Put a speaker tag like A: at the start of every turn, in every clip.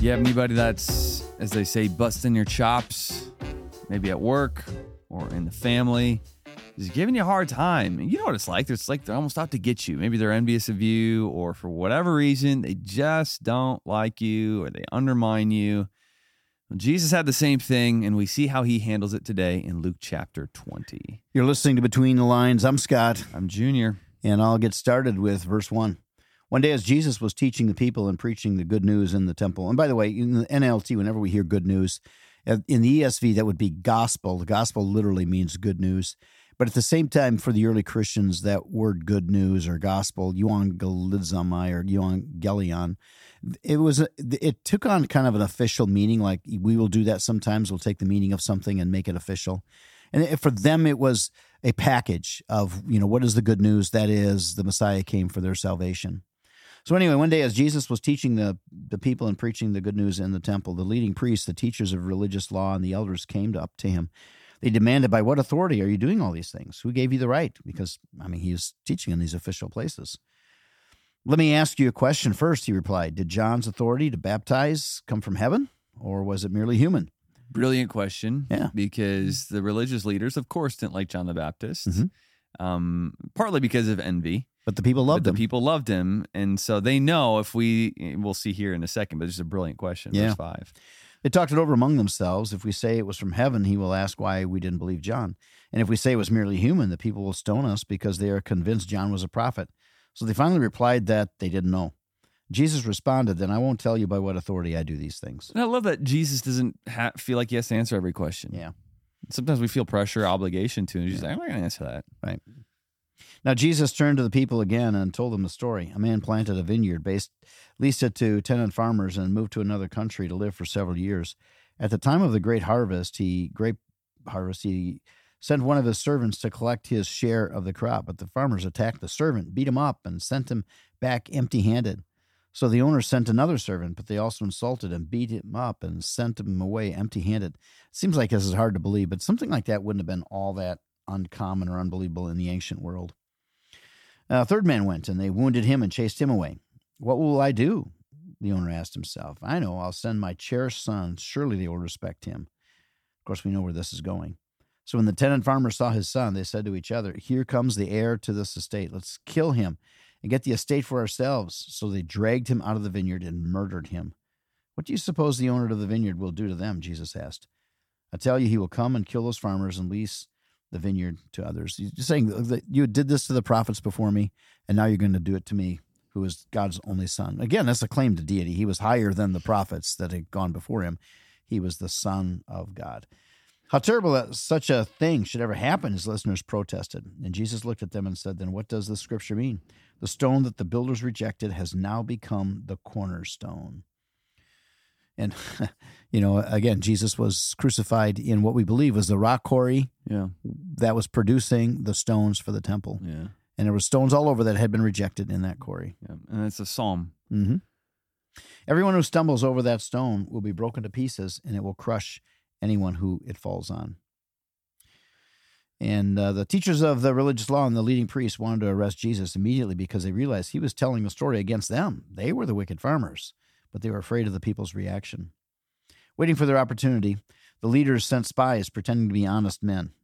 A: You have anybody that's, as they say, busting your chops, maybe at work or in the family, is giving you a hard time. And you know what it's like. It's like they're almost out to get you. Maybe they're envious of you, or for whatever reason, they just don't like you or they undermine you. Well, Jesus had the same thing, and we see how he handles it today in Luke chapter 20.
B: You're listening to Between the Lines. I'm Scott.
A: I'm Junior.
B: And I'll get started with verse 1. One day as Jesus was teaching the people and preaching the good news in the temple. And by the way, in the NLT, whenever we hear good news, in the ESV, that would be gospel. The gospel literally means good news. But at the same time, for the early Christians, that word good news or gospel, euangelizomai or euangelion, it took on kind of an official meaning, like we will do that sometimes. We'll take the meaning of something and make it official. And for them, it was a package of, what is the good news? That is, the Messiah came for their salvation. So anyway, one day as Jesus was teaching the people and preaching the good news in the temple, the leading priests, the teachers of religious law, and the elders came up to him. They demanded, by what authority are you doing all these things? Who gave you the right? Because, he was teaching in these official places. Let me ask you a question first, he replied. Did John's authority to baptize come from heaven, or was it merely human?
A: Brilliant question.
B: Yeah.
A: Because the religious leaders, of course, didn't like John the Baptist, partly because of envy.
B: But the people loved him.
A: The people loved him, and so they know we'll see here in a second, but it's a brilliant question, verse 5.
B: They talked it over among themselves. If we say it was from heaven, he will ask why we didn't believe John. And if we say it was merely human, the people will stone us because they are convinced John was a prophet. So they finally replied that they didn't know. Jesus responded, then I won't tell you by what authority I do these things.
A: And I love that Jesus doesn't feel like he has to answer every question.
B: Yeah.
A: Sometimes we feel pressure, obligation to, and he's like, I'm not going to answer that.
B: Right. Now, Jesus turned to the people again and told them the story. A man planted a vineyard, leased it to tenant farmers, and moved to another country to live for several years. At the time of the grape harvest, he sent one of his servants to collect his share of the crop. But the farmers attacked the servant, beat him up, and sent him back empty-handed. So the owner sent another servant, but they also insulted him, beat him up, and sent him away empty-handed. It seems like this is hard to believe, but something like that wouldn't have been all that uncommon or unbelievable in the ancient world. A third man went, and they wounded him and chased him away. What will I do? The owner asked himself. I know, I'll send my cherished son. Surely they will respect him. Of course, we know where this is going. So when the tenant farmers saw his son, they said to each other, here comes the heir to this estate. Let's kill him and get the estate for ourselves. So they dragged him out of the vineyard and murdered him. What do you suppose the owner of the vineyard will do to them? Jesus asked. I tell you, he will come and kill those farmers and lease the vineyard to others. He's saying that you did this to the prophets before me, and now you're going to do it to me, who is God's only son. Again, that's a claim to deity. He was higher than the prophets that had gone before him. He was the Son of God. How terrible that such a thing should ever happen, his listeners protested. And Jesus looked at them and said, then what does the scripture mean? The stone that the builders rejected has now become the cornerstone. And, again, Jesus was crucified in what we believe was the rock quarry that was producing the stones for the temple.
A: Yeah.
B: And there were stones all over that had been rejected in that quarry.
A: Yeah. And it's a psalm.
B: Mm-hmm. Everyone who stumbles over that stone will be broken to pieces, and it will crush anyone who it falls on. And the teachers of the religious law and the leading priests wanted to arrest Jesus immediately because they realized he was telling the story against them. They were the wicked farmers, but they were afraid of the people's reaction. Waiting for their opportunity, the leaders sent spies pretending to be honest men.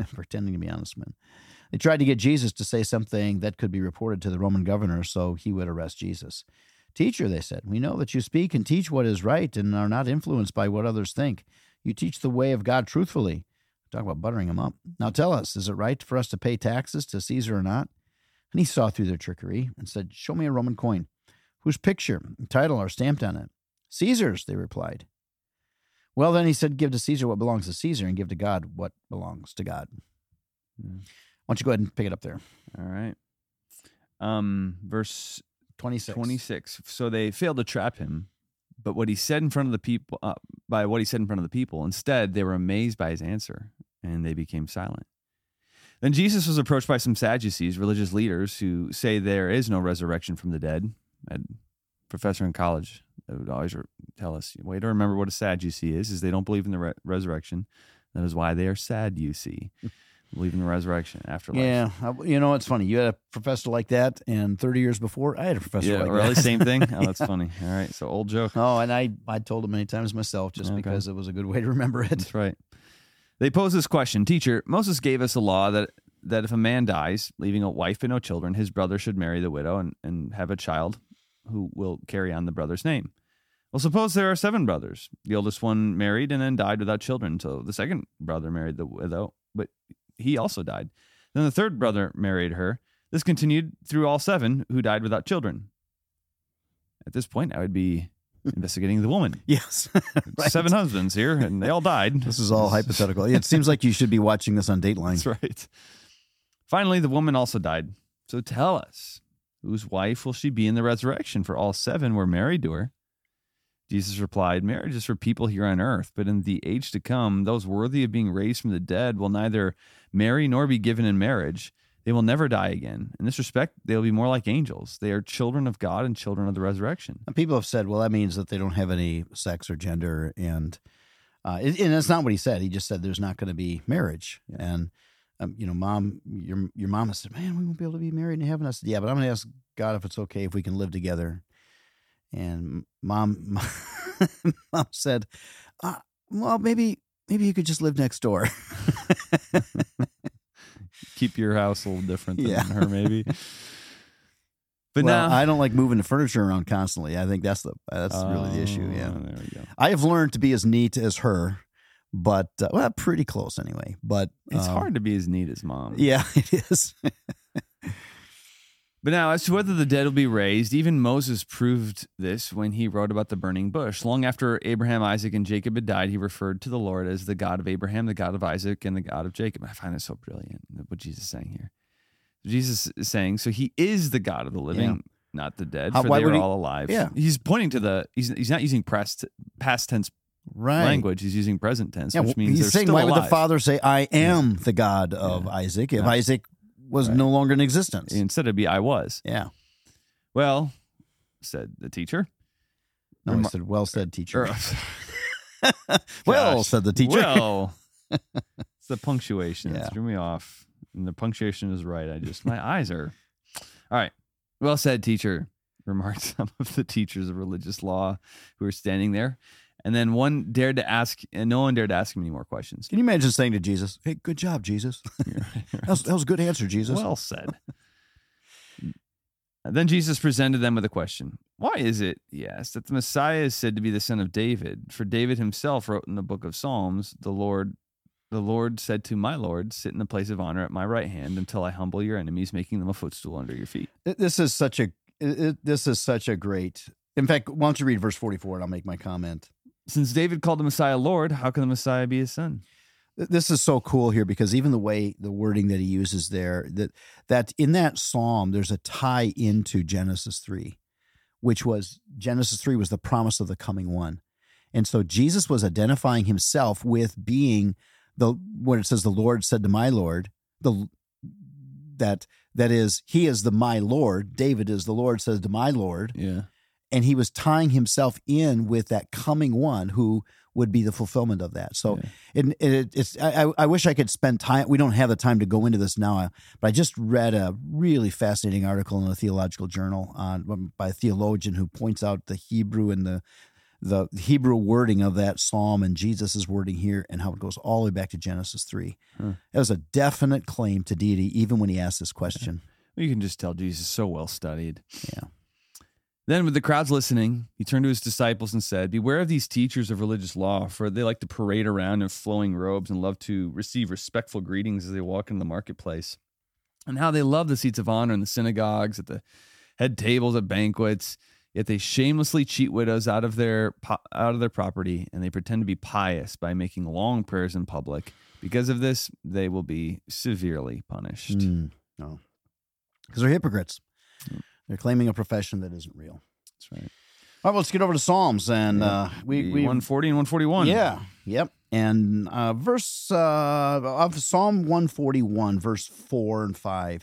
B: They tried to get Jesus to say something that could be reported to the Roman governor so he would arrest Jesus. Teacher, they said, we know that you speak and teach what is right and are not influenced by what others think. You teach the way of God truthfully. Talk about buttering him up. Now tell us, is it right for us to pay taxes to Caesar or not? And he saw through their trickery and said, show me a Roman coin whose picture and title are stamped on it. Caesar's, they replied. Well, then he said, give to Caesar what belongs to Caesar and give to God what belongs to God. Why don't you go ahead and pick it up there?
A: All right. Verse
B: 26.
A: So they failed to trap him, but what he said in front of the people, instead they were amazed by his answer, and they became silent. Then Jesus was approached by some Sadducees, religious leaders, who say there is no resurrection from the dead. I had a professor in college that would always tell us, way to remember what a Sadducee is they don't believe in the resurrection. That is why they are sad, you see. Believe in the resurrection, afterlife.
B: Yeah. It's funny. You had a professor like that, and 30 years before, I had a professor like
A: really?
B: that.
A: Same thing? Oh, that's funny. All right, so old joke.
B: Oh, and I told him many times myself just because it was a good way to remember it.
A: That's right. They pose this question, Teacher, Moses gave us a law that if a man dies, leaving a wife and no children, his brother should marry the widow and have a child who will carry on the brother's name. Well, suppose there are 7 brothers. The oldest one married and then died without children. So the second brother married the widow, but he also died. Then the third brother married her. This continued through all 7 who died without children. At this point, I would be investigating the woman.
B: Yes. Right.
A: 7 husbands here, and they all died.
B: This is all hypothetical. It seems like you should be watching this on Dateline.
A: That's right. Finally, the woman also died. So tell us, whose wife will she be in the resurrection? For all 7 were married to her. Jesus replied, marriage is for people here on earth, but in the age to come, those worthy of being raised from the dead will neither marry nor be given in marriage. They will never die again. In this respect, they will be more like angels. They are children of God and children of the resurrection.
B: And people have said, well, that means that they don't have any sex or gender. And that's not what he said. He just said there's not going to be marriage. Yeah. And, Mom, your mama said, man, we won't be able to be married in heaven. I said, yeah, but I'm going to ask God if it's okay if we can live together. And mom said, well, maybe you could just live next door.
A: Keep your house a little different than her, maybe. But
B: well,
A: now
B: I don't like moving the furniture around constantly. I think that's really the issue. Yeah,
A: there we go.
B: I have learned to be as neat as her, but pretty close anyway. But
A: it's hard to be as neat as Mom.
B: Yeah, it is.
A: But now, as to whether the dead will be raised, even Moses proved this when he wrote about the burning bush. Long after Abraham, Isaac, and Jacob had died, he referred to the Lord as the God of Abraham, the God of Isaac, and the God of Jacob. I find this so brilliant, what Jesus is saying here. Jesus is saying, so he is the God of the living, not the dead, for they are all alive.
B: Yeah.
A: He's pointing to he's not using past tense language. He's using present tense, which means
B: he's
A: they're
B: saying,
A: still
B: why
A: alive.
B: would the Father say, I am the God of Isaac, if Isaac was no longer in existence?
A: Instead it'd be, I was.
B: Yeah.
A: Well, said the teacher.
B: No, I said, well said, teacher.
A: Well,
B: said the teacher.
A: Well, it's the punctuation. It threw me off. And the punctuation is right. My eyes are. All right. Well said, teacher, remarked some of the teachers of religious law who were standing there. And then no one dared to ask him any more questions.
B: Can you imagine saying to Jesus, hey, good job, Jesus. That was a good answer, Jesus.
A: Well said. Then Jesus presented them with a question. Why is it, he asked, that the Messiah is said to be the son of David? For David himself wrote in the book of Psalms, the Lord said to my Lord, sit in the place of honor at my right hand until I humble your enemies, making them a footstool under your feet.
B: This is such a great. In fact, why don't you read verse 44 and I'll make my comment.
A: Since David called the Messiah Lord, how can the Messiah be his son?
B: This is so cool here because even the wording that he uses there, that in that psalm, there's a tie into Genesis 3, which was Genesis 3 was the promise of the coming one. And so Jesus was identifying himself with being what it says, the Lord said to my Lord, that is, he is the my Lord. David is the Lord says to my Lord.
A: Yeah.
B: And he was tying himself in with that coming one who would be the fulfillment of that. So I wish I could spend time. We don't have the time to go into this now, but I just read a really fascinating article in a theological journal by a theologian who points out the Hebrew and the Hebrew wording of that psalm and Jesus' wording here and how it goes all the way back to Genesis 3. That was a definite claim to deity even when he asked this question.
A: You can just tell Jesus is so well studied.
B: Yeah.
A: Then, with the crowds listening, he turned to his disciples and said, beware of these teachers of religious law, for they like to parade around in flowing robes and love to receive respectful greetings as they walk in the marketplace, and how they love the seats of honor in the synagogues, at the head tables at banquets, yet they shamelessly cheat widows out of their property, and they pretend to be pious by making long prayers in public. Because of this, they will be severely punished.
B: No. Because they're hypocrites. They're claiming a profession that isn't real.
A: That's right.
B: All right, let's get over to Psalms. And we
A: 140 and 141.
B: Yeah, yep. And verse of Psalm 141, verse 4 and 5.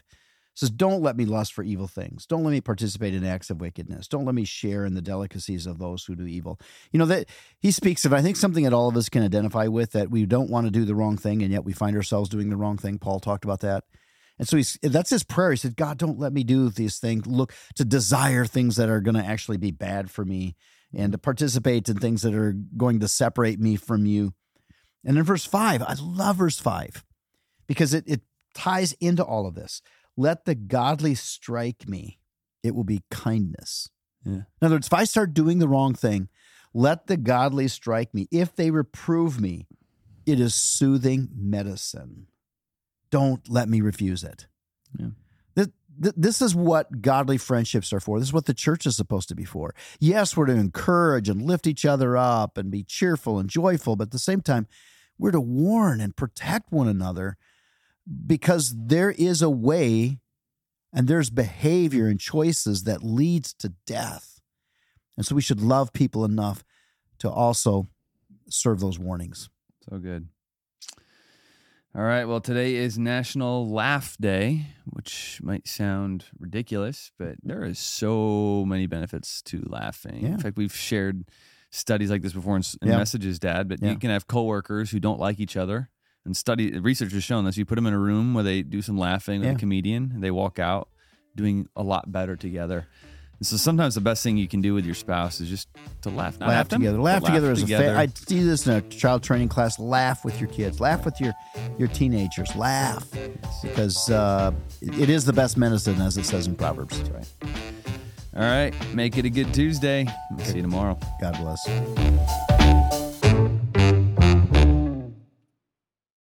B: says, don't let me lust for evil things. Don't let me participate in acts of wickedness. Don't let me share in the delicacies of those who do evil. That he speaks of, I think, something that all of us can identify with, that we don't want to do the wrong thing, and yet we find ourselves doing the wrong thing. Paul talked about that. And so that's his prayer. He said, God, don't let me do these things, look to desire things that are going to actually be bad for me, and to participate in things that are going to separate me from you. And in verse 5, I love verse 5 because it ties into all of this. Let the godly strike me. It will be kindness.
A: Yeah.
B: In other words, if I start doing the wrong thing, let the godly strike me. If they reprove me, it is soothing medicine. Don't let me refuse it.
A: Yeah.
B: This is what godly friendships are for. This is what the church is supposed to be for. Yes, we're to encourage and lift each other up and be cheerful and joyful, but at the same time, we're to warn and protect one another, because there is a way and there's behavior and choices that leads to death. And so we should love people enough to also serve those warnings.
A: So good. All right. Well, today is National Laugh Day, which might sound ridiculous, but there is so many benefits to laughing.
B: Yeah.
A: In fact, we've shared studies like this before in
B: Yeah.
A: messages, Dad, but
B: Yeah.
A: you can have coworkers who don't like each other. And research has shown this. You put them in a room where they do some laughing with
B: Yeah.
A: a comedian, and they walk out doing a lot better together. And so sometimes the best thing you can do with your spouse is just to laugh. Not
B: Laugh
A: at them,
B: together.
A: but
B: Laugh together as
A: together.
B: I see this in a child training class. Laugh with your kids. Laugh with your teenagers. Laugh. Because it is the best medicine, as it says in Proverbs.
A: That's right. All right. Make it a good Tuesday. We'll see you tomorrow.
B: God bless.